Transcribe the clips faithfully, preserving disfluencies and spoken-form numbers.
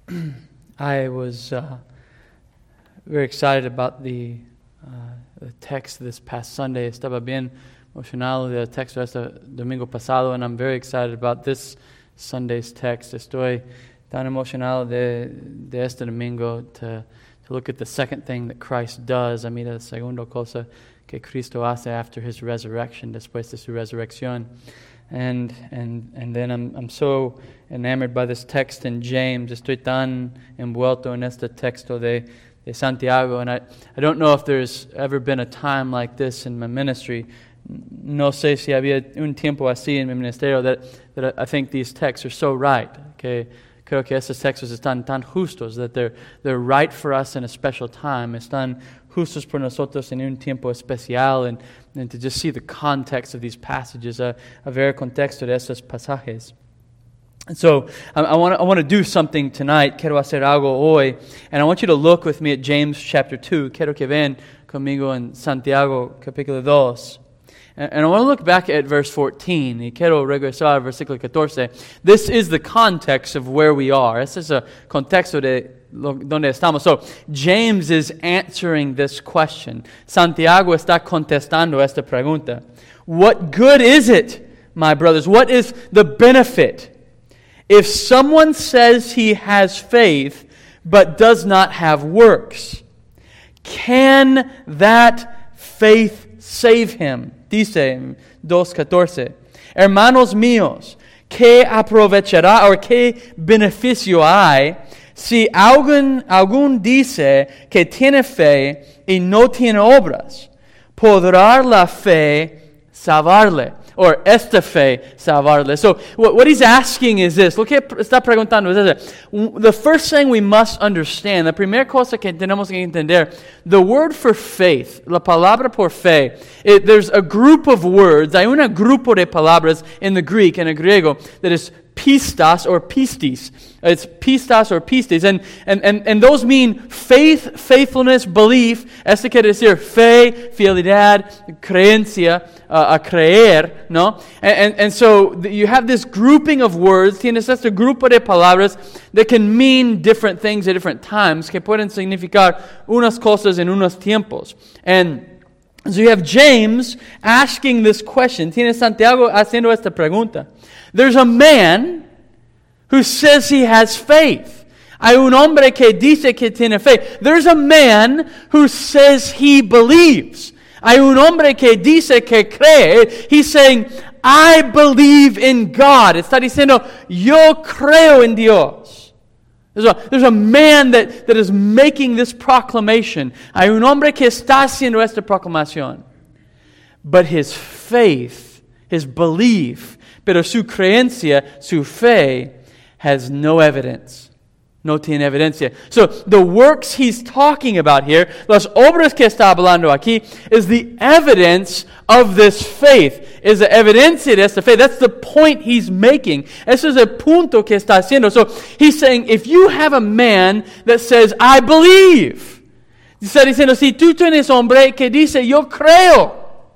I was uh, very excited about the, uh, the text this past Sunday. Estaba bien emocionado del texto este domingo pasado, and I'm very excited about this Sunday's text. Estoy tan emocionado de, de este domingo to, to look at the second thing that Christ does. A mira la segunda cosa que Cristo hace after His resurrection, después de su resurrección. And and and then I'm I'm so enamored by this text in James. Estoy tan envuelto en este texto de, de Santiago, and I, I don't know if there's ever been a time like this in my ministry. No sé si había un tiempo así en mi ministerio that that I think these texts are so right. Que creo que estos textos están tan justos that they're they're right for us in a special time. Están justos por nosotros en un tiempo especial, and, and to just see the context of these passages, a, a ver contexto de estos pasajes. And so I, I want to I want to do something tonight. Quiero hacer algo hoy, and I want you to look with me at James chapter two. Quiero que ven conmigo en Santiago capítulo dos. And, and I want to look back at verse fourteen. Y quiero regresar al versículo catorce. This is the context of where we are. Este es el contexto de donde estamos. So James is answering this question. Santiago está contestando esta pregunta. What good is it, my brothers? What is the benefit if someone says he has faith but does not have works? Can that faith save him? Dice en dos catorce. Hermanos míos, ¿qué aprovechará o qué beneficio hay si algún, algún dice que tiene fe y no tiene obras? ¿Podrá la fe salvarle? Or esta fe salvarle? So what, what he's asking is this. Lo que está preguntando es this. The first thing we must understand, la primera cosa que tenemos que entender, the word for faith, la palabra por fe, it, there's a group of words, hay un grupo de palabras in the Greek, in the griego, that is pistas or pistis. It's pistas or pistis. And, and, and, and those mean faith, faithfulness, belief. Este quiere decir fe, fidelidad, creencia, uh, a creer, no? And, and, and so you have this grouping of words, tienes este grupo de palabras that can mean different things at different times, que pueden significar unas cosas en unos tiempos. And so you have James asking this question. Tienes Santiago haciendo esta pregunta. There's a man who says he has faith. Hay un hombre que dice que tiene fe. There's a man who says he believes. Hay un hombre que dice que cree. He's saying, I believe in God. Está diciendo, yo creo en Dios. There's a, there's a man that, that is making this proclamation. Hay un hombre que está haciendo esta proclamación. But his faith, his belief, pero su creencia, su fe, has no evidence. No tiene evidencia. So the works he's talking about here, las obras que está hablando aquí, is the evidence of this faith. Is the evidencia de esta fe. That's the point he's making. Ese es el punto que está haciendo. So he's saying, if you have a man that says, I believe, está diciendo, si tú tienes hombre que dice, yo creo,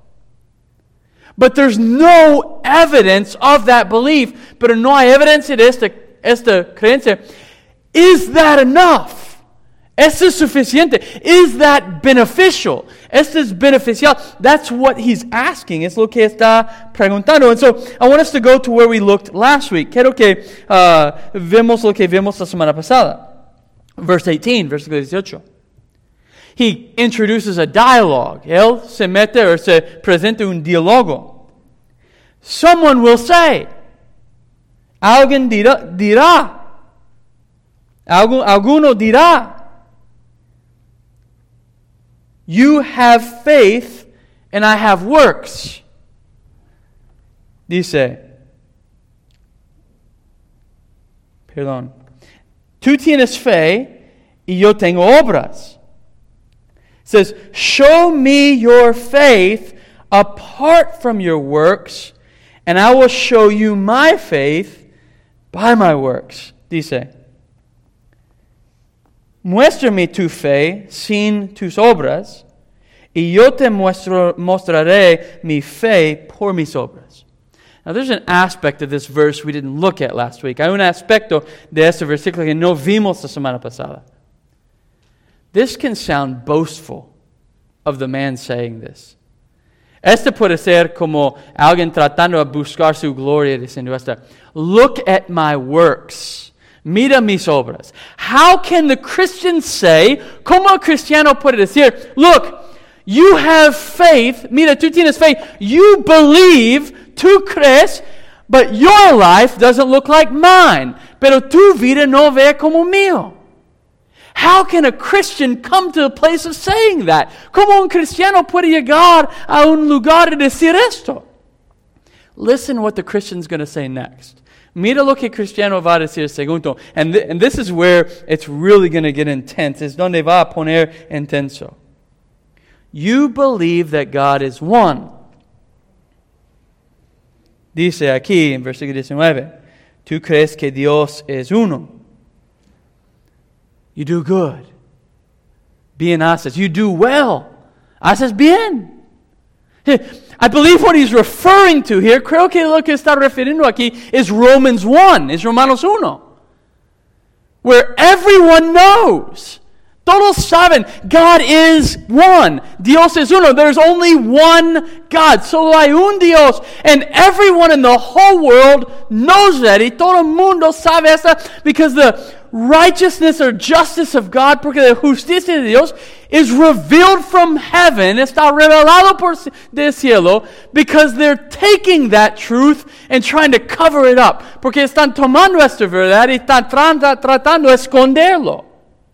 but there's no evidence of that belief, pero no hay evidencia de esta, esta creencia, is that enough? ¿Esto es suficiente? Is that beneficial? ¿Esto es beneficial? That's what he's asking. Es lo que está preguntando. And so I want us to go to where we looked last week. Quiero que uh, vemos lo que vimos la semana pasada. Verse eighteen, versículo dieciocho. He introduces a dialogue. Él se mete o se presenta un diálogo. Someone will say, alguien dirá, dirá, algún, alguno dirá, you have faith and I have works. Dice, perdón, tú tienes fe y yo tengo obras. Says, show me your faith apart from your works, and I will show you my faith by my works. Dice, muéstrame tu fe sin tus obras, y yo te muestro, mostraré mi fe por mis obras. Now, there's an aspect of this verse we didn't look at last week. Hay un aspecto de este versículo que no vimos la semana pasada. This can sound boastful of the man saying this. Este puede ser como alguien tratando de buscar su gloria diciendo esta. Look at my works. Mira mis obras. How can the Christian say, como el cristiano puede decir, look, you have faith, mira, tú tienes fe, you believe, tú crees, but your life doesn't look like mine. Pero tu vida no ve como mío. How can a Christian come to a place of saying that? ¿Cómo un cristiano puede llegar a un lugar de decir esto? Listen what the Christian's going to say next. Mira lo que el cristiano va a decir segundo. And, th- and this is where it's really going to get intense. Es donde va a poner intenso. You believe that God is one. Dice aquí en versículo diecinueve, tú crees que Dios es uno. You do good. Bien haces. You do well. Haces bien. I believe what he's referring to here, creo que lo que está refiriendo aquí is Romans one, is Romanos uno. Where everyone knows. Todos saben, God is one. Dios es uno. There's only one God. Solo hay un Dios. And everyone in the whole world knows that. Y todo el mundo sabe esta because the righteousness or justice of God, porque la justicia de Dios is revealed from heaven, está revelado por del cielo, because they're taking that truth and trying to cover it up. Porque están tomando esta verdad y están tra- tratando de esconderlo.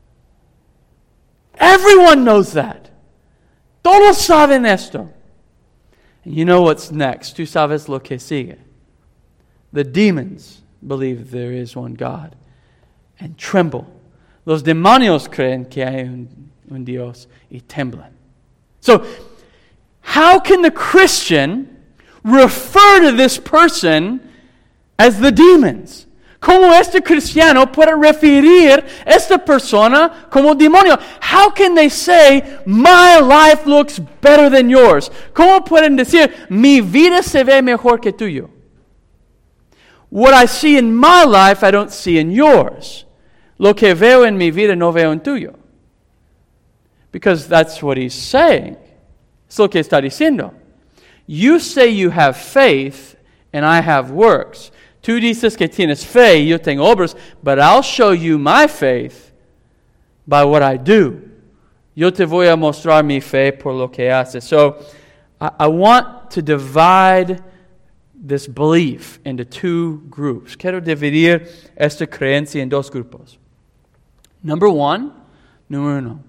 Everyone knows that. Todos saben esto. And you know what's next. Tú sabes lo que sigue. The demons believe there is one God and tremble. Los demonios creen que hay un, un Dios y temblan. So, how can the Christian refer to this person as the demons? ¿Cómo este cristiano puede referir esta persona como demonio? How can they say, my life looks better than yours? ¿Cómo pueden decir, mi vida se ve mejor que tuyo? What I see in my life, I don't see in yours. Lo que veo en mi vida no veo en tuyo. Because that's what he's saying. Es lo que está diciendo. You say you have faith and I have works. Tú dices que tienes fe y yo tengo obras, but I'll show you my faith by what I do. Yo te voy a mostrar mi fe por lo que haces. So, I, I want to divide this belief into two groups. Quiero dividir esta creencia en dos grupos. Number one, número uno,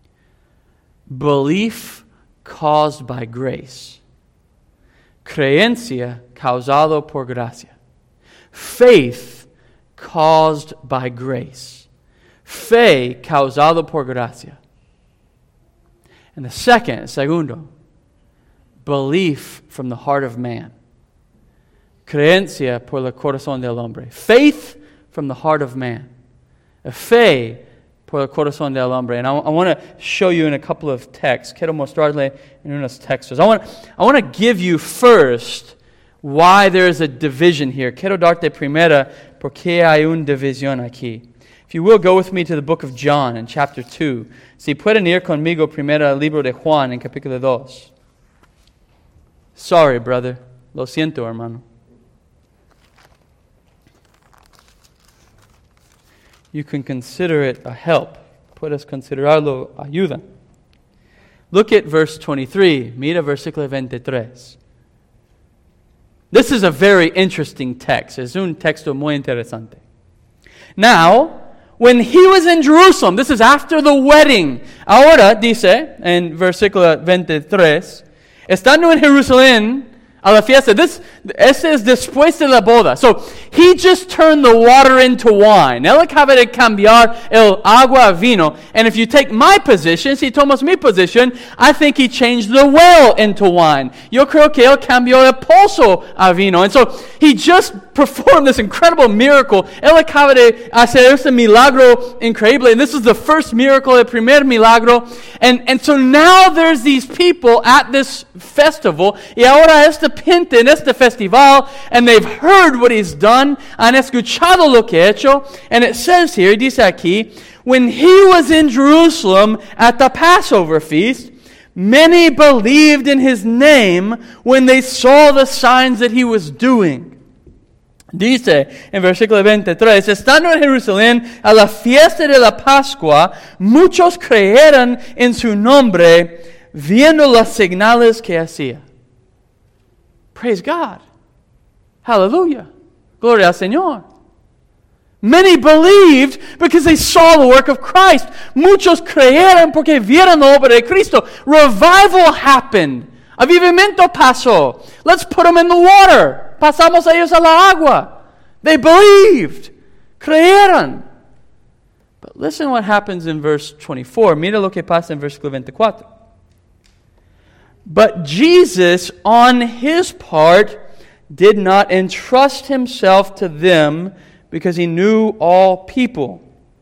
belief caused by grace. Creencia causado por gracia. Faith caused by grace. Fe causado por gracia. And the second, segundo, belief from the heart of man. Creencia por el corazón del hombre. Faith from the heart of man. A fe por el corazón del hombre. And I, I want to show you in a couple of texts. Quiero mostrarle en unos textos. I want, I want to give you first why there is a division here. Quiero darte primera porque hay una división aquí. If you will, go with me to the book of John in chapter two. Si pueden ir conmigo primero al libro de Juan en capítulo dos. Sorry, brother. Lo siento, hermano. You can consider it a help. Puedes considerarlo ayuda. Look at verse twenty-three. Mira versículo veintitrés. This is a very interesting text. Es un texto muy interesante. Now, when he was in Jerusalem, this is after the wedding. Ahora, dice, en versículo veintitrés, estando en Jerusalén, a la fiesta. This, este es después de la boda. So, he just turned the water into wine. Él acaba de cambiar el agua a vino. And if you take my position, si tomas mi position, I think he changed the well into wine. Yo creo que él cambió el pozo a vino. And so, he just performed this incredible miracle. Él acaba de hacer este milagro increíble. And this is the first miracle, el primer milagro. And, and so now there's these people at this festival. Y ahora esta repente en este festival, and they've heard what he's done, han escuchado lo que ha hecho, and it says here, dice aquí, when he was in Jerusalem at the Passover feast, many believed in his name when they saw the signs that he was doing. Dice en versículo veintitrés, estando en Jerusalén a la fiesta de la Pascua, muchos creyeron en su nombre, viendo las señales que hacía. Praise God. Hallelujah. Gloria al Señor. Many believed because they saw the work of Christ. Muchos creyeron porque vieron la obra de Cristo. Revival happened. Avivamiento pasó. Let's put them in the water. Pasamos a ellos a la agua. They believed. Creyeron. But listen what happens in verse twenty-four. Mira lo que pasa en versículo veinticuatro. But Jesus, on his part, did not entrust himself to them because he knew all people.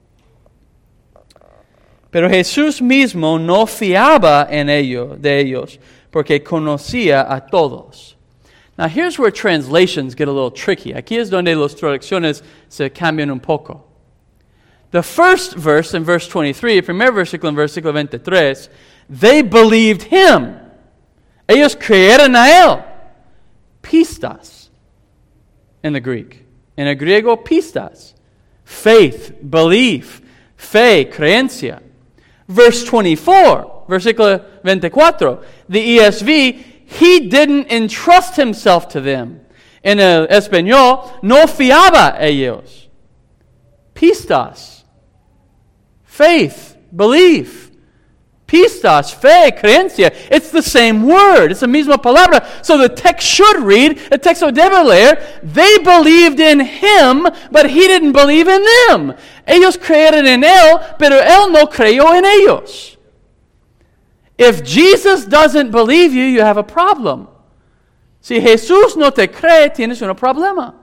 Pero Jesús mismo no fiaba en ellos, de ellos, porque conocía a todos. Now here's where translations get a little tricky. Aquí es donde las traducciones se cambian un poco. The first verse in verse twenty-three, el primer versículo en versículo veintitrés, they believed him. Ellos creyeron a él. Pistas in the Greek. In el griego, pistas. Faith, belief, fe, creencia. Verse twenty-four, versículo veinticuatro, the E S V, he didn't entrust himself to them. En el español, no fiaba a ellos. Pistas, faith, belief. Pistas, fe, creencia. It's the same word. It's the misma palabra. So the text should read, the text debe leer, they believed in him, but he didn't believe in them. Ellos creyeron en él, pero él no creyó en ellos. If Jesus doesn't believe you, you have a problem. Si Jesús no te cree, tienes un problema.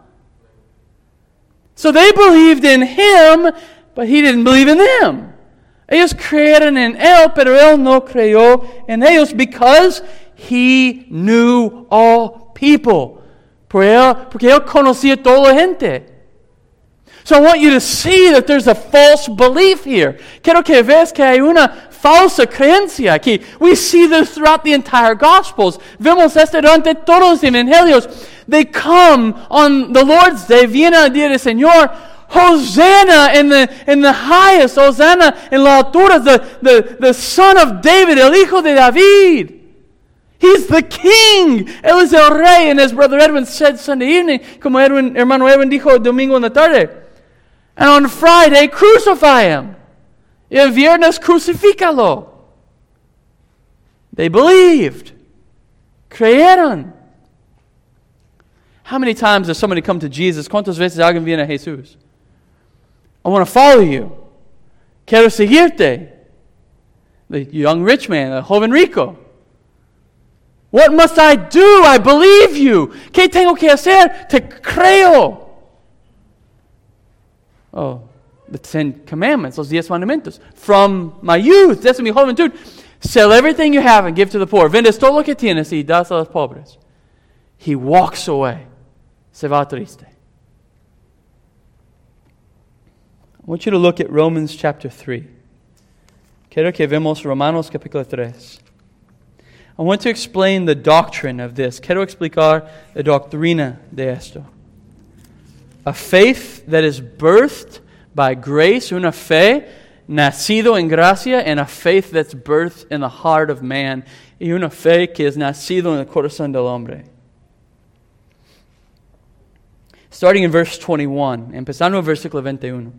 So they believed in him, but he didn't believe in them. Ellos creyeron en él, pero él no creyó en ellos because he knew all people. Porque él, porque él conocía toda la gente. So I want you to see that there's a false belief here. Quiero que veas que hay una falsa creencia aquí. We see this throughout the entire Gospels. Vemos esto durante todos los evangelios. They come on the Lord's Day, viene el día del Señor. Hosanna in the in the highest, Hosanna en la altura, the, the, the son of David, el hijo de David. He's the king. Él es el rey. And as Brother Edwin said Sunday evening, como Edwin, hermano Edwin dijo domingo en la tarde, and on Friday, crucify him. Y el viernes, crucifícalo. They believed. Creyeron. How many times does somebody come to Jesus? ¿Cuántas veces alguien viene a Jesús? I want to follow you. Quiero seguirte. The young rich man, the joven rico. What must I do? I believe you. ¿Qué tengo que hacer? Te creo. Oh, the Ten Commandments, los diez mandamientos. From my youth, desde mi juventud, sell everything you have and give to the poor. Vendes todo lo que tienes y das a los pobres. He walks away. Se va triste. I want you to look at Romans chapter three. Quiero que vemos Romanos capítulo tres. I want to explain the doctrine of this. Quiero explicar la doctrina de esto. A faith that is birthed by grace, una fe nacido en gracia, and a faith that's birthed in the heart of man, y una fe que es nacido en el corazón del hombre. Starting in verse twenty-one, empezando en versículo veintiuno.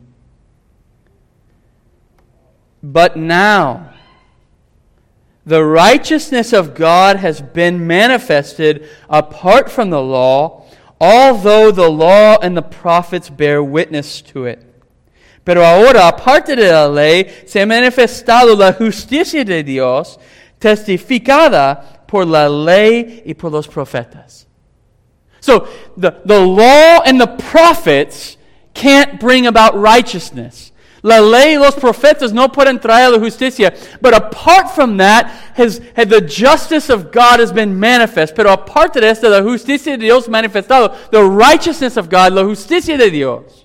But now, the righteousness of God has been manifested apart from the law, although the law and the prophets bear witness to it. Pero ahora, aparte de la ley, se ha manifestado la justicia de Dios, testificada por la ley y por los profetas. So, the, the law and the prophets can't bring about righteousness. La ley y los profetas no pueden traer la justicia. But apart from that, has, has the justice of God has been manifest. Pero aparte de esto, la justicia de Dios manifestado, the righteousness of God, la justicia de Dios.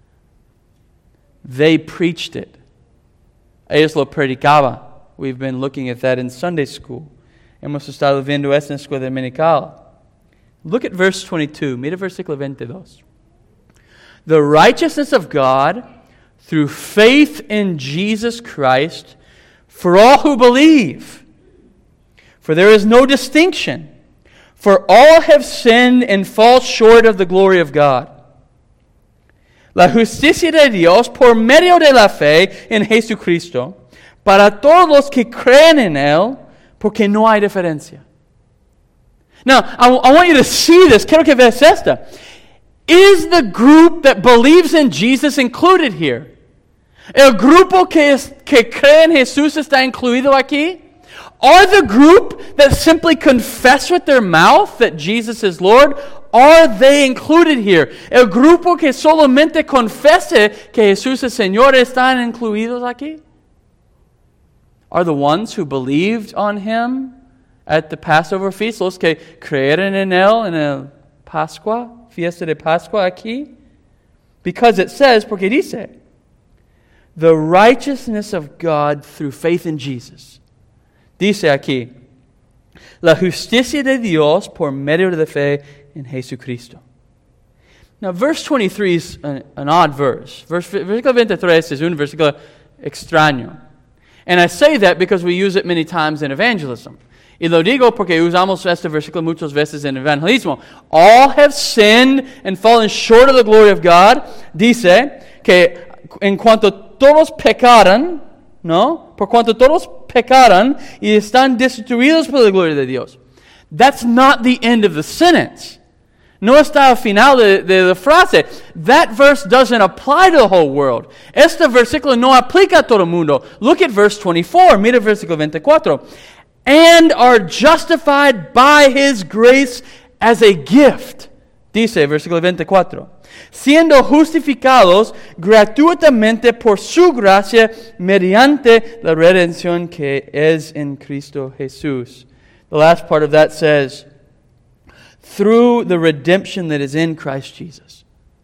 They preached it. Ellos lo predicaban. We've been looking at that in Sunday school. Hemos estado viendo esto en la escuela dominical. Look at verse twenty-two. Mira versículo veintidós. The righteousness of God through faith in Jesus Christ for all who believe. For there is no distinction. For all have sinned and fall short of the glory of God. La justicia de Dios por medio de la fe en Jesucristo para todos los que creen en Él, porque no hay diferencia. Now, I, I want you to see this. Quiero que veas esta. Is the group that believes in Jesus included here? El grupo que, es, que cree en Jesús está incluido aquí? Are the group that simply confess with their mouth that Jesus is Lord, are they included here? El grupo que solamente confese que Jesús es Señor, ¿están incluidos aquí? Are the ones who believed on Him at the Passover feast, los que creyeron en Él en el Pascua, fiesta de Pascua aquí? Because it says, porque dice, the righteousness of God through faith in Jesus. Dice aquí, la justicia de Dios por medio de la fe en Jesucristo. Now, verse twenty-three is an, an odd verse. Verse, versículo veintitrés es un versículo extraño. And I say that because we use it many times in evangelism. Y lo digo porque usamos este versículo muchas veces en evangelismo. All have sinned and fallen short of the glory of God. Dice que en cuanto todos pecaron, ¿no? Por cuanto todos pecaron y están destituidos por la gloria de Dios. That's not the end of the sentence. No está al final de, de la frase. That verse doesn't apply to the whole world. Este versículo no aplica a todo el mundo. Look at verse twenty-four. Mira el versículo veinticuatro. And are justified by His grace as a gift. Dice versículo veinticuatro. Siendo justificados gratuitamente por su gracia mediante la redención que es en Cristo Jesús. The last part of that says, through the redemption that is in Christ Jesus.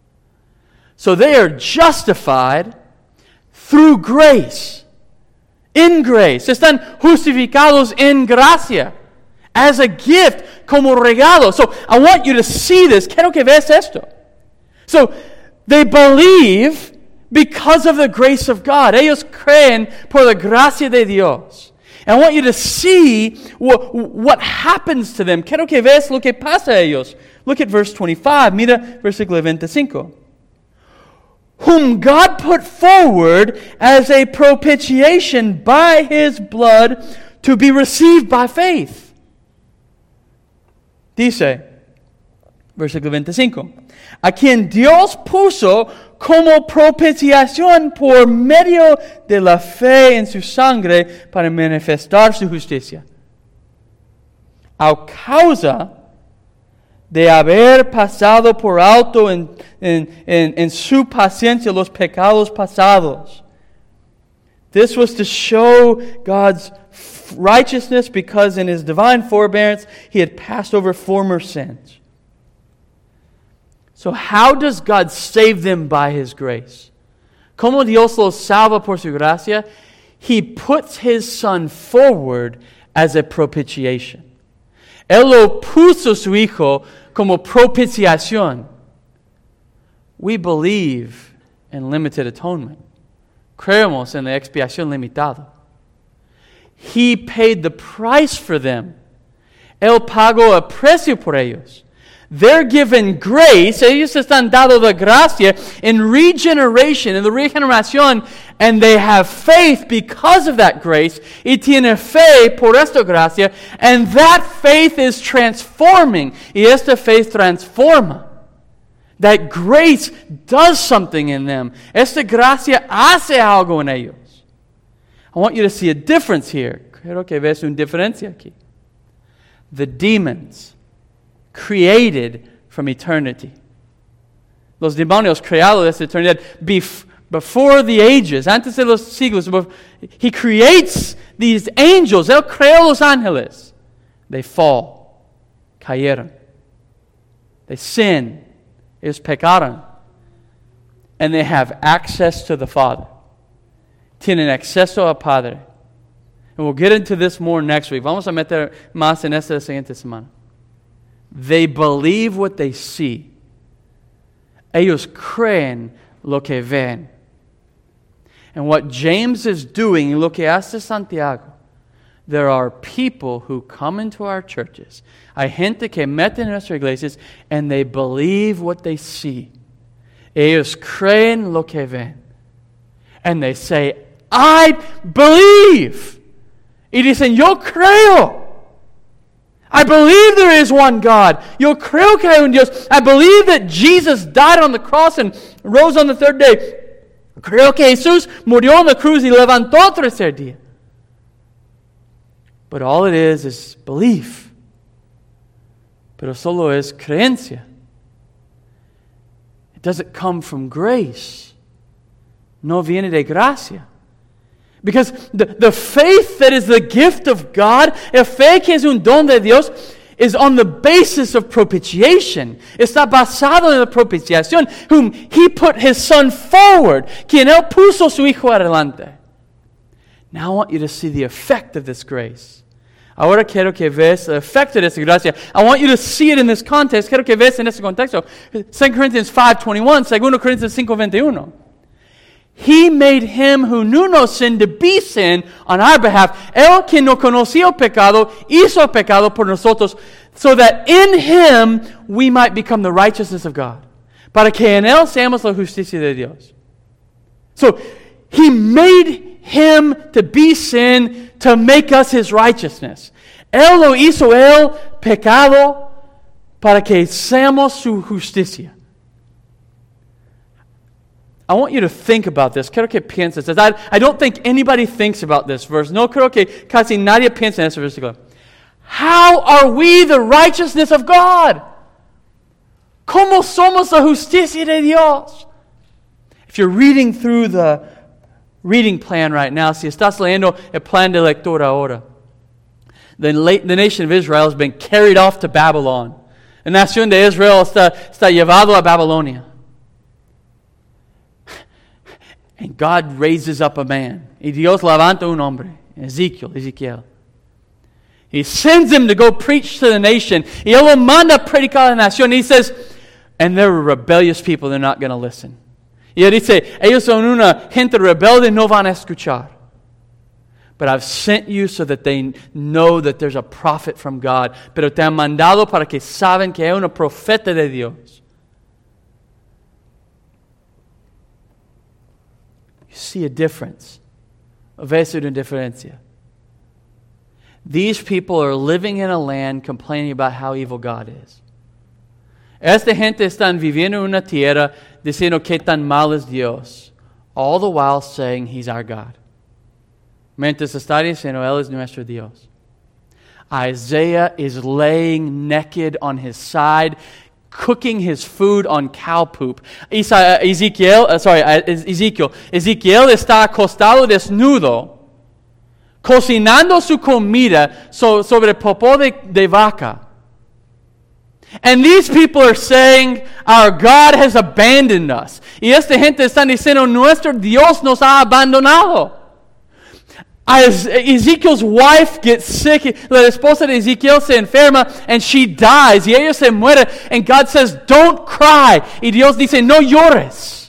So they are justified through grace. In grace. Están justificados en gracia. As a gift, como regalo. So I want you to see this. Quiero que veas esto. So they believe because of the grace of God. Ellos creen por la gracia de Dios. And I want you to see what, what happens to them. Quiero que veas lo que pasa a ellos. Look at verse twenty-five. Mira versículo veinticinco. Whom God put forward as a propitiation by His blood to be received by faith. Dice, versículo veinticinco. A quien Dios puso como propiciación por medio de la fe en su sangre para manifestar su justicia. A causa de haber pasado por alto en, en, en, en su paciencia los pecados pasados. This was to show God's righteousness because in His divine forbearance He had passed over former sins. So how does God save them by His grace? ¿Cómo Dios los salva por su gracia? He puts His Son forward as a propitiation. Él lo puso su Hijo como propiciación. We believe in limited atonement. Creemos en la expiación limitada. He paid the price for them. Él pagó el precio por ellos. They're given grace, ellos están dados de gracia in regeneration, in the regeneración, and they have faith because of that grace. Y tiene fe por esta gracia, and that faith is transforming. Y esta faith transforma. That grace does something in them. Esta gracia hace algo en ellos. I want you to see a difference here. Quiero que veas una diferencia aquí. The demons created from eternity. Los demonios creados desde eternidad, bef- before the ages, antes de los siglos, He creates these angels. Él creó los ángeles. They fall. Cayeron. They sin. Ellos pecaron. And they have access to the Father. Tienen acceso al Padre. And we'll get into this more next week. Vamos a meter más en esta siguiente semana. They believe what they see. Ellos creen lo que ven. And what James is doing, lo que hace Santiago, there are people who come into our churches. Hay gente que mete en nuestras iglesias and they believe what they see. Ellos creen lo que ven. And they say, I believe. Y dicen, yo creo. I believe there is one God. Yo creo que hay un Dios. I believe that Jesus died on the cross and rose on the third day. Creo que Jesús murió on the cruz y levantó el tercer día. But all it is is belief. Pero solo es creencia. It doesn't come from grace. No viene de gracia. Because the, the faith that is the gift of God, el fe que es un don de Dios, is on the basis of propitiation. Está basado en la propiciación, whom He put His Son forward, quien Él puso su Hijo adelante. Now I want you to see the effect of this grace. Ahora quiero que veas el efecto de esta gracia. I want you to see it in this context. Quiero que veas en este contexto. Second Corinthians five twenty-one, Second Corinthians five twenty-one. He made Him who knew no sin to be sin on our behalf. Él que no conocía el pecado, hizo el pecado por nosotros, so that in Him we might become the righteousness of God. Para que en Él seamos la justicia de Dios. So, He made Him to be sin to make us His righteousness. Él lo hizo el pecado para que seamos su justicia. I want you to think about this. Quiero que pienses. I, I don't think anybody thinks about this verse. No creo que casi nadie piensa en ese versículo. How are we the righteousness of God? ¿Cómo somos la justicia de Dios? If you're reading through the reading plan right now, si estás leyendo el plan de lectura ahora, the, the nation of Israel has been carried off to Babylon. La nación de Israel está, está llevado a Babilonia. And God raises up a man. Y Dios levanta un hombre. Ezekiel, Ezekiel. He sends him to go preach to the nation. Y él lo manda a predicar a la nación. He says, and they're rebellious people, they're not going to listen. Y él dice, ellos son una gente rebelde, no van a escuchar. But I've sent you so that they know that there's a prophet from God. Pero te han mandado para que saben que hay un profeta de Dios. See a difference. Ves una diferencia. These people are living in a land complaining about how evil God is. Esta gente están viviendo en una tierra diciendo que tan mal es Dios, all the while saying He's our God. Mientras está diciendo Él es nuestro Dios. Isaiah is laying naked on his side, cooking his food on cow poop. Ezekiel, uh, sorry, Ezekiel. Ezekiel está acostado desnudo, cocinando su comida so, sobre popó de, de vaca. And these people are saying, our God has abandoned us. Y esta gente está diciendo, nuestro Dios nos ha abandonado. As Ezekiel's wife gets sick, la esposa de Ezekiel se enferma, and she dies, y ella se muere, and God says, don't cry. Y Dios dice, no llores.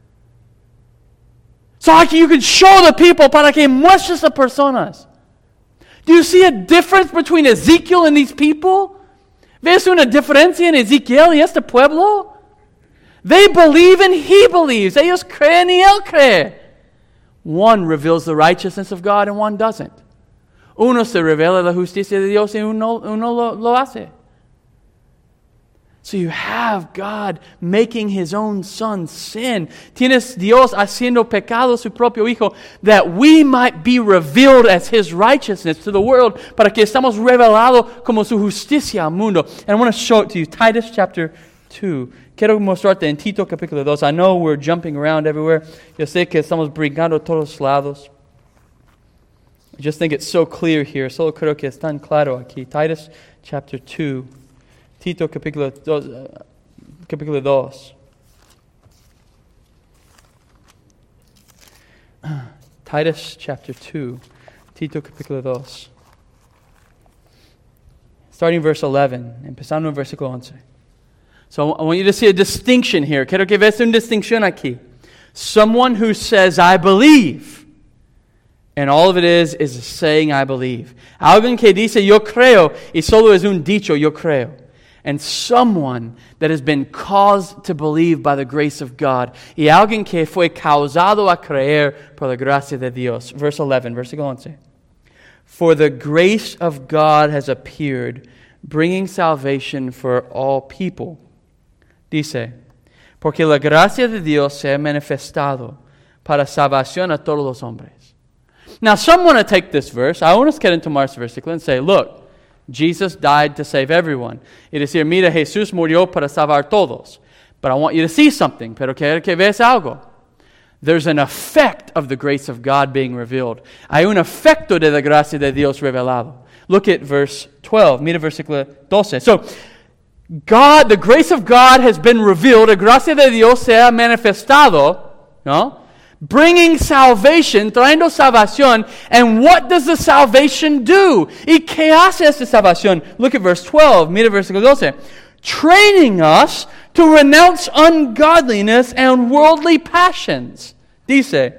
So you can show the people para que muestres a personas. Do you see a difference between Ezekiel and these people? ¿Ves una diferencia en Ezekiel y este pueblo? They believe and he believes. Ellos creen y él cree. One reveals the righteousness of God and one doesn't. Uno se revela la justicia de Dios y uno, uno lo, lo hace. So you have God making His own Son sin. Tienes Dios haciendo pecado su propio Hijo, that we might be revealed as His righteousness to the world, para que estamos revelados como su justicia al mundo. And I want to show it to you. Titus chapter two. quiero mostrarte en Tito capítulo dos. I know we're jumping around everywhere. Yo sé que estamos brincando a todos lados. I just think it's so clear here. Solo creo que es tan claro aquí. Titus chapter two. Tito capítulo dos. Uh, capítulo dos. Titus chapter two. Tito capítulo dos. Starting verse eleven. Empezando en versículo once. So I want you to see a distinction here. Quiero que veas una distinción aquí. Someone who says, I believe. And all of it is, is saying, I believe. Alguien que dice, yo creo, y solo es un dicho, yo creo. And someone that has been caused to believe by the grace of God. Y alguien que fue causado a creer por la gracia de Dios. Verse eleven, versículo once. For the grace of God has appeared, bringing salvation for all people. Dice, porque la gracia de Dios se ha manifestado para salvación a todos los hombres. Now, some want to take this verse. I want to get into Mark's versículo and say, look, Jesus died to save everyone. Y decir, mira, Jesús murió para salvar todos. But I want you to see something. Pero quiero que veas algo. There's an effect of the grace of God being revealed. Hay un efecto de la gracia de Dios revelado. Look at verse twelve. Mira versículo doce. So, God, the grace of God has been revealed. La gracia de Dios se ha manifestado, ¿no? Bringing salvation, trayendo salvación. And what does the salvation do? ¿Y qué hace esta salvación? Look at verse twelve. Mira versículo doce. Training us to renounce ungodliness and worldly passions. Dice,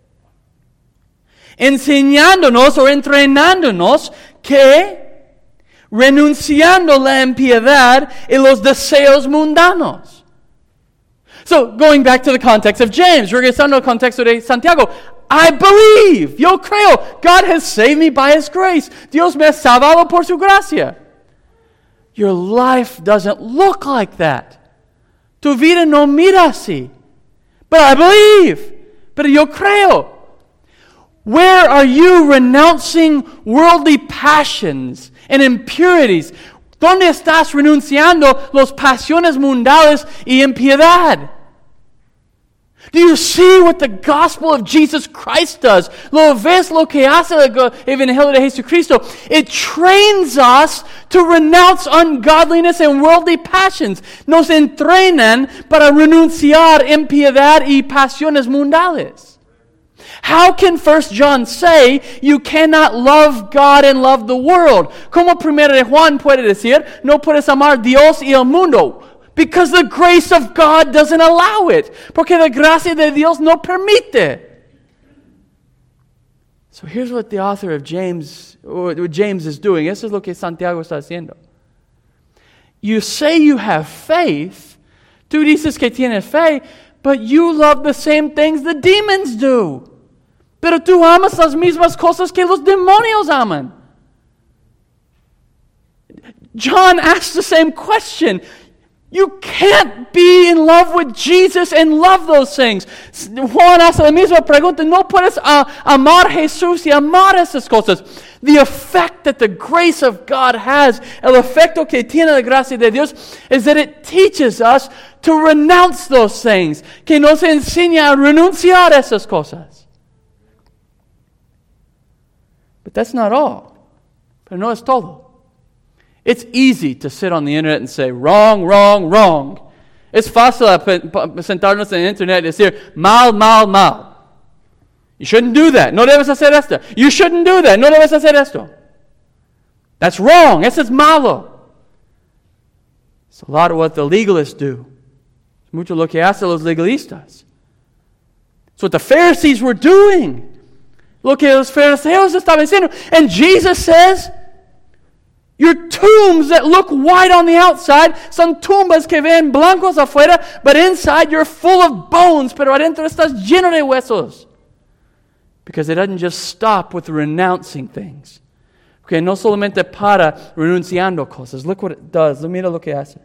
enseñándonos o entrenándonos que renunciando la impiedad y los deseos mundanos. So, going back to the context of James, regresando al contexto de Santiago, I believe, yo creo, God has saved me by His grace. Dios me ha salvado por su gracia. Your life doesn't look like that. Tu vida no mira así. But I believe. Pero yo creo. Where are you renouncing worldly passions and impurities? ¿Dónde estás renunciando las pasiones mundanas y impiedad? Do you see what the gospel of Jesus Christ does? ¿Lo ves lo que hace el evangelio de Jesucristo? It trains us to renounce ungodliness and worldly passions. Nos entrenan para renunciar impiedad y pasiones mundanas. How can First John say you cannot love God and love the world? ¿Cómo Primera de Juan puede decir no puedes amar Dios y el mundo? Because the grace of God doesn't allow it. Porque la gracia de Dios no permite. So here's what the author of James, what James is doing. Eso es lo que Santiago está haciendo. You say you have faith. Tú dices que tienes fe, but you love the same things the demons do. Pero tú amas las mismas cosas que los demonios aman. John asks the same question. You can't be in love with Jesus and love those things. Juan hace la misma pregunta. No puedes uh, amar a Jesús y amar esas cosas. The effect that the grace of God has, el efecto que tiene la gracia de Dios, is that it teaches us to renounce those things. Que nos enseña a renunciar a esas cosas. But that's not all. Pero no es todo. It's easy to sit on the internet and say, wrong, wrong, wrong. Es fácil sentarnos en el internet y decir, mal, mal, mal. You shouldn't do that. No debes hacer esto. You shouldn't do that. No debes hacer esto. That's wrong. Eso es malo. It's a lot of what the legalists do. Es mucho lo que hacen los legalistas. It's what the Pharisees were doing. Lo que los fariseos estaban haciendo. And Jesus says, your tombs that look white on the outside son tumbas que ven blancos afuera, but inside you're full of bones, pero adentro estás lleno de huesos. Because it doesn't just stop with renouncing things. Okay, no solamente para renunciando cosas. Look what it does. Mira lo que hace.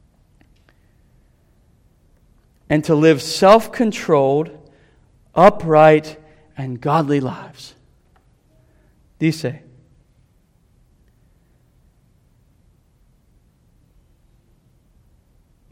And to live self-controlled, upright, and godly lives. Dice,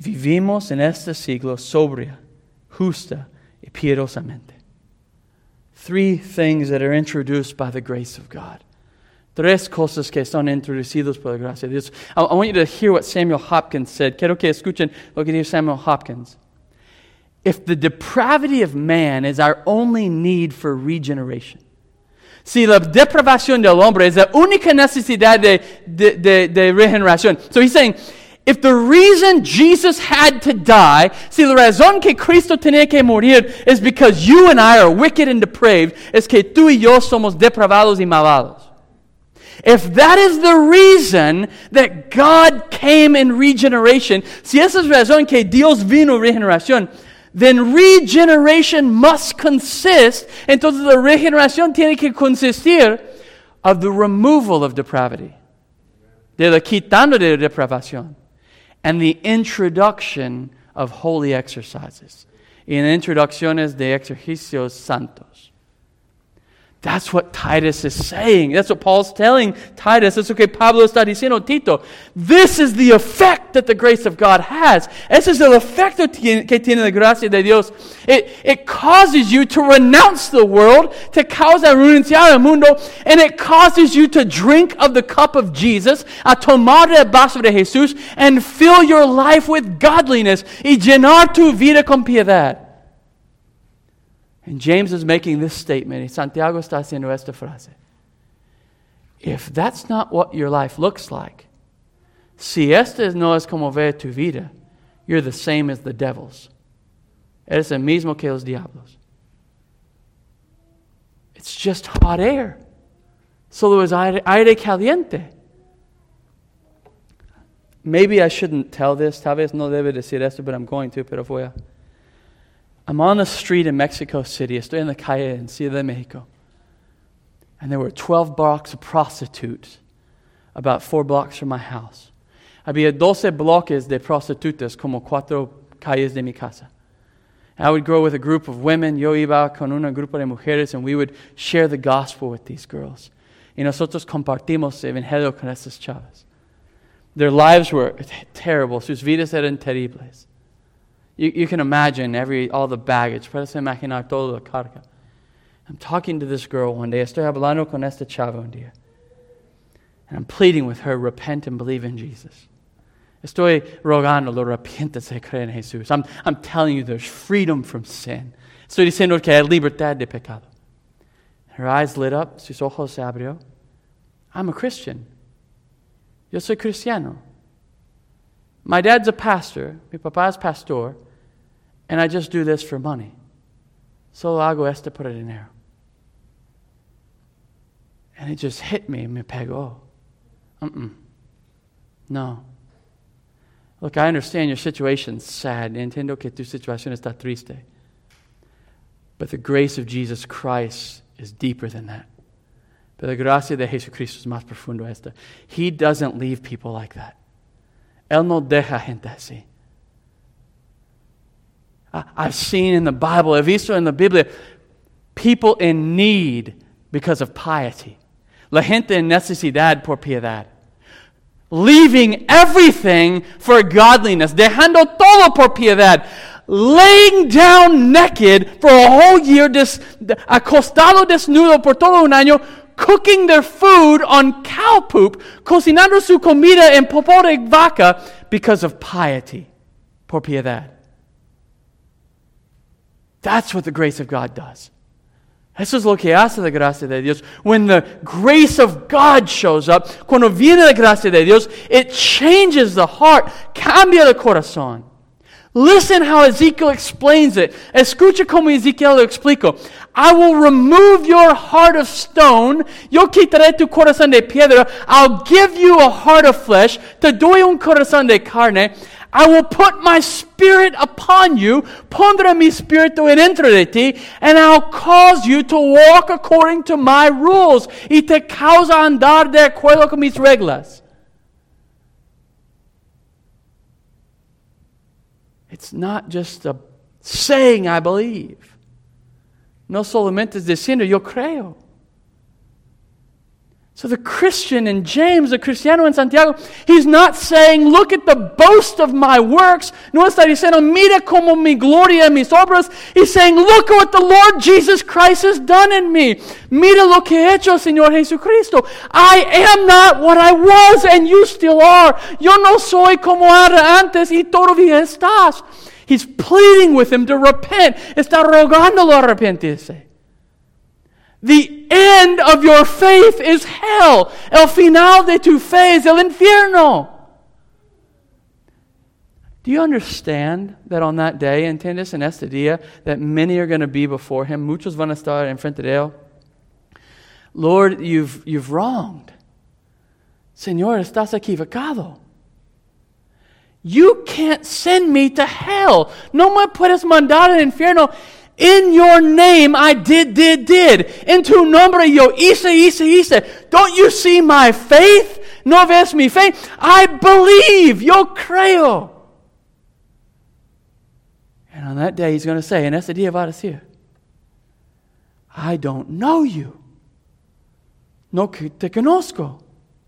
vivimos en este siglo sobria, justa y piadosamente. Three things that are introduced by the grace of God. Tres cosas que son introducidos por la gracia de Dios. I, I want you to hear what Samuel Hopkins said. Quiero que escuchen lo que dijo Samuel Hopkins. If the depravity of man is our only need for regeneration, si la depravación del hombre es la única necesidad de, de, de, de regeneración. So he's saying, if the reason Jesus had to die, si la razón que Cristo tenía que morir es because you and I are wicked and depraved, es que tú y yo somos depravados y malvados. If that is the reason that God came in regeneration, si esa es la razón que Dios vino en regeneración, then regeneration must consist, entonces la regeneración tiene que consistir of the removal of depravity, de la quitando de la depravación, and the introduction of holy exercises, y en introducciones de ejercicios santos. That's what Titus is saying. That's what Paul's telling Titus. That's what Pablo está diciendo a Tito. This is the effect that the grace of God has. Ese es el efecto que tiene la gracia de Dios. It, it causes you to renounce the world, te causa renunciar al mundo, and it causes you to drink of the cup of Jesus, a tomar el vaso de Jesús, and fill your life with godliness, y llenar tu vida con piedad. And James is making this statement, y Santiago está haciendo esta frase. If that's not what your life looks like, si este no es como ve tu vida, you're the same as the devils. Eres el mismo que los diablos. It's just hot air. Solo es aire, aire caliente. Maybe I shouldn't tell this. Tal vez no debe decir esto, but I'm going to, pero voy a. I'm on the street in Mexico City. Estoy en la calle en Ciudad de Mexico. And there were twelve blocks of prostitutes about four blocks from my house. Había doce bloques de prostitutas como cuatro calles de mi casa. And I would go with a group of women. Yo iba con un grupo de mujeres and we would share the gospel with these girls. Y nosotros compartimos el evangelio con estas chavas. Their lives were terrible. Sus vidas eran terribles. You, you can imagine every all the baggage. Puedes imaginar toda la carga. I'm talking to this girl one day. Estoy hablando con esta chava un día. And I'm pleading with her, repent and believe in Jesus. Estoy rogando, arrepiéntese, cree en Jesús. I'm, I'm telling you there's freedom from sin. Estoy diciendo que hay libertad de pecado. Her eyes lit up, sus ojos se abrió. I'm a Christian. Yo soy cristiano. My dad's a pastor. Mi papá es pastor. And I just do this for money. Solo hago esto por el dinero. And it just hit me, me pegó. Mm-mm. No. Look, I understand your situation's sad. Entiendo que tu situación está triste. But the grace of Jesus Christ is deeper than that. Pero la gracia de Jesucristo es más profundo esta. He doesn't leave people like that. Él no deja gente así. I've seen in the Bible, he visto en la Biblia, people in need because of piety. La gente en necesidad por piedad. Leaving everything for godliness. Dejando todo por piedad. Laying down naked for a whole year, des, acostado desnudo por todo un año, cooking their food on cow poop, cocinando su comida en popó de vaca because of piety, por piedad. That's what the grace of God does. Eso es lo que hace la gracia de Dios. When the grace of God shows up, cuando viene la gracia de Dios, it changes the heart, cambia el corazón. Listen how Ezekiel explains it. Escucha como Ezekiel lo explico. I will remove your heart of stone. Yo quitaré tu corazón de piedra. I'll give you a heart of flesh. Te doy un corazón de carne. I will put my spirit upon you. Pondré mi espíritu dentro de ti. And I'll cause you to walk according to my rules. Y te causa andar de acuerdo con mis reglas. It's not just a saying, I believe. No solamente es diciendo, yo creo. So the Christian in James, the cristiano en Santiago, he's not saying, look at the boast of my works. No está diciendo, mira como mi gloria en mis obras. He's saying, look at what the Lord Jesus Christ has done in me. Mira lo que ha hecho el Señor Jesucristo. I am not what I was and you still are. Yo no soy como era antes y todavía estás. He's pleading with him to repent. Está rogándolo a arrepentirse. The end of your faith is hell. El final de tu fe es el infierno. Do you understand that on that day, entiendes en este día, that many are going to be before him? Muchos van a estar enfrente de él. Lord, you've, you've wronged. Señor, estás equivocado. You can't send me to hell. No me puedes mandar al infierno. In your name I did, did, did. En tu nombre yo hice, hice, hice. Don't you see my faith? ¿No ves mi fe? I believe. Yo creo. And on that day he's going to say, en ese día va a decir, I don't know you. No te conozco.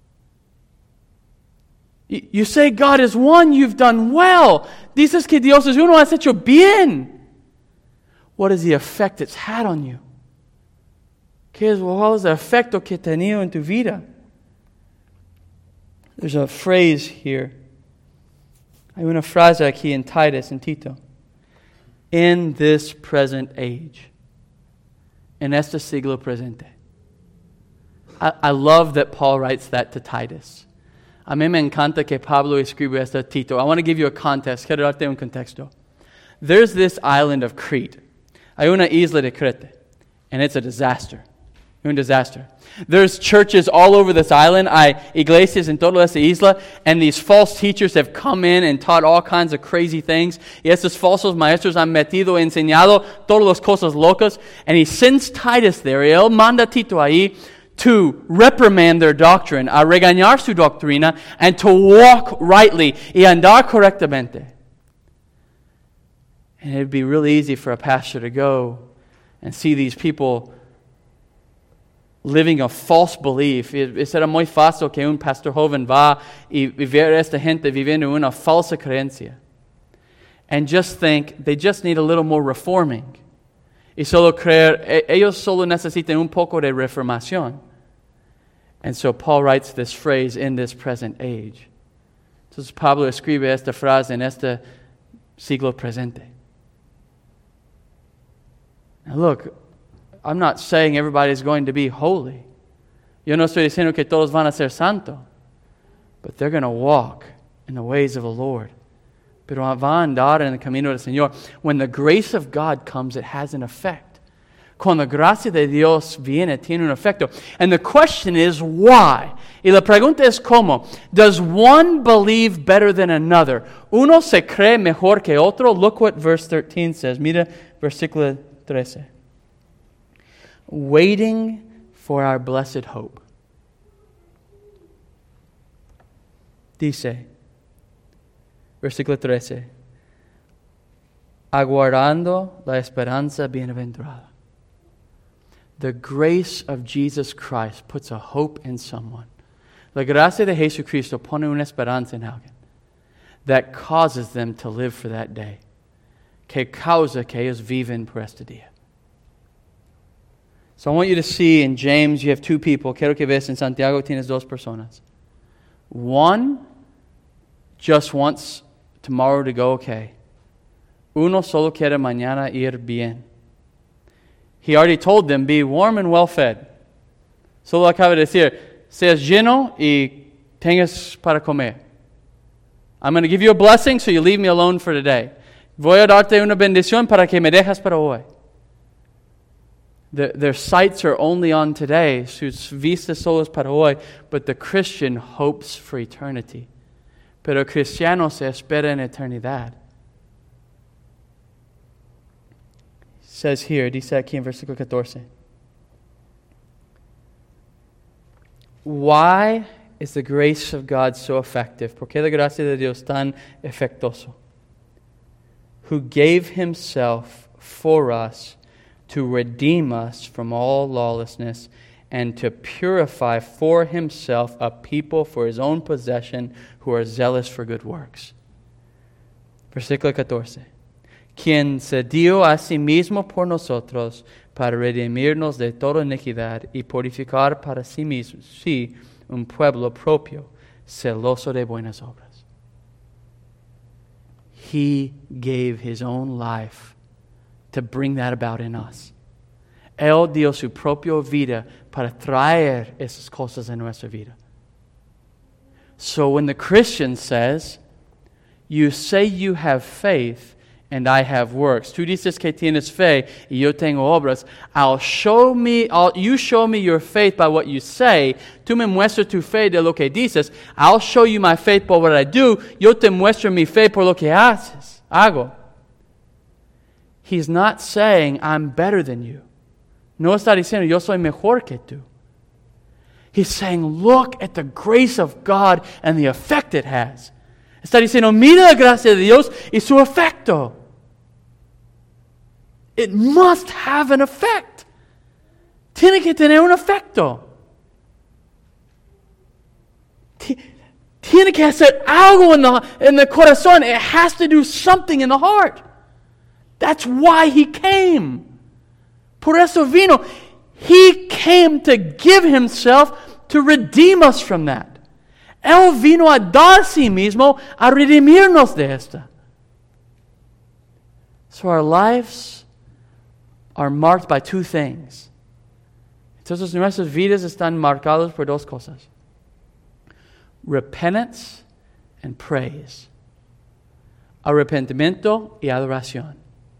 You say God is one, you've done well. Dices que Dios es uno, has hecho bien. What is the effect it's had on you? ¿Qué es, cuál es el efecto que ha tenido en tu vida? There's a phrase here. Hay una frase aquí en Titus, en Tito. In this present age. En este siglo presente. I, I love that Paul writes that to Titus. A mí me encanta que Pablo escribe esto a Tito. I want to give you a context. Quiero darte un contexto. There's this island of Crete. Hay una isla de Crete, and it's a disaster. Un disaster. There's churches all over this island. Hay iglesias en toda esta isla, and these false teachers have come in and taught all kinds of crazy things. Y estos falsos maestros han metido, enseñado todas las cosas locas, and he sends Titus there. Y él manda a Tito ahí to reprimand their doctrine, a regañar su doctrina, and to walk rightly y andar correctamente. And it'd be really easy for a pastor to go and see these people living a false belief. Será muy fácil que un pastor joven va y ver a esta gente viviendo una falsa creencia. And just think, they just need a little more reforming. Y solo creer, ellos solo necesitan un poco de reformación. And so Paul writes this phrase, in this present age. Entonces Pablo escribe esta frase en este siglo presente. Now look, I'm not saying everybody's going to be holy. Yo no estoy diciendo que todos van a ser santos. But they're going to walk in the ways of the Lord. Pero van a andar en el camino del Señor. When the grace of God comes, it has an effect. Cuando la gracia de Dios viene, tiene un efecto. And the question is, why? Y la pregunta es, ¿cómo? Does one believe better than another? ¿Uno se cree mejor que otro? Look what verse thirteen says. Mira versículo thirteen. Waiting for our blessed hope. Dice, versículo thirteen. Aguardando la esperanza bienaventurada. The grace of Jesus Christ puts a hope in someone. La gracia de Jesucristo pone una esperanza en alguien that causes them to live for that day. Que causa que ellos viven por este día. So I want you to see in James you have two people. Quiero que veas en Santiago tienes dos personas. One just wants tomorrow to go okay. Uno solo quiere mañana ir bien. He already told them, be warm and well fed. Solo acaba de decir, seas lleno y tengas para comer. I'm going to give you a blessing so you leave me alone for today. Voy a darte una bendición para que me dejas para hoy. The, their sights are only on today, sus vistas solo es para hoy, but the Christian hopes for eternity. Pero el cristiano se espera en eternidad. Says here, dice aquí en versículo catorce. Why is the grace of God so effective? ¿Por qué la gracia de Dios tan efectuoso? Who gave himself for us to redeem us from all lawlessness and to purify for himself a people for his own possession who are zealous for good works. Versículo catorce. Quien se dio a sí mismo por nosotros para redimirnos de toda iniquidad y purificar para sí mismo sí, un pueblo propio, celoso de buenas obras. He gave his own life to bring that about in us. Él dio su propia vida para traer esas cosas en nuestra vida. So when the Christian says, you say you have faith and I have works. Tú dices que tienes fe y yo tengo obras. I'll show me, I'll, you show me your faith by what you say. Tú me muestras tu fe de lo que dices. I'll show you my faith by what I do. Yo te muestro mi fe por lo que haces. Hago. He's not saying I'm better than you. No está diciendo yo soy mejor que tú. He's saying look at the grace of God and the effect it has. Está diciendo mira la gracia de Dios y su efecto. It must have an effect. Tiene que tener un efecto. Tiene que hacer algo en the, en the corazón. It has to do something in the heart. That's why he came. Por eso vino. He came to give himself to redeem us from that. Él vino a dar sí mismo a redimirnos de esta. So our lives are marked by two things. Entonces nuestras vidas están marcadas por dos cosas. Repentance and praise. Arrepentimiento y adoración.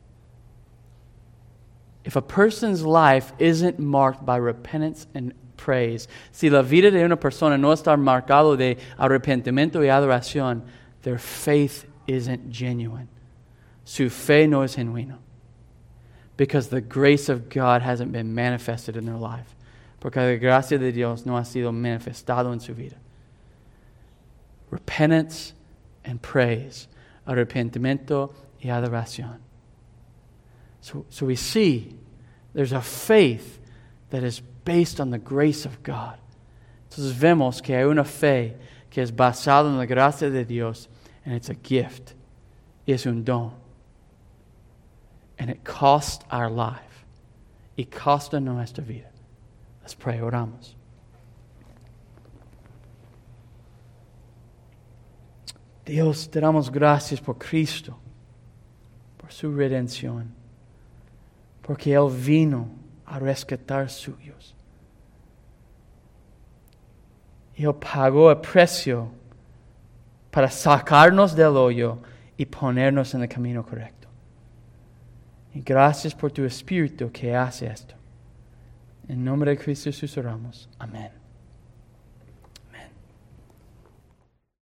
If a person's life isn't marked by repentance and praise, si la vida de una persona no está marcado de arrepentimiento y adoración, their faith isn't genuine. Su fe no es genuino. Because the grace of God hasn't been manifested in their life. Porque la gracia de Dios no ha sido manifestado en su vida. Repentance and praise. Arrepentimiento y adoración. So, so we see there's a faith that is based on the grace of God. Entonces vemos que hay una fe que es basada en la gracia de Dios, and it's a gift. Es un don. And it cost our life. Y costa nuestra vida. Let's pray, oramos. Dios, te damos gracias por Cristo, por su redención, porque Él vino a rescatar suyos. Y Él pagó el precio para sacarnos del hoyo y ponernos en el camino correcto. Y gracias por tu Espíritu que hace esto. En nombre de Cristo Jesús oramos. Amén.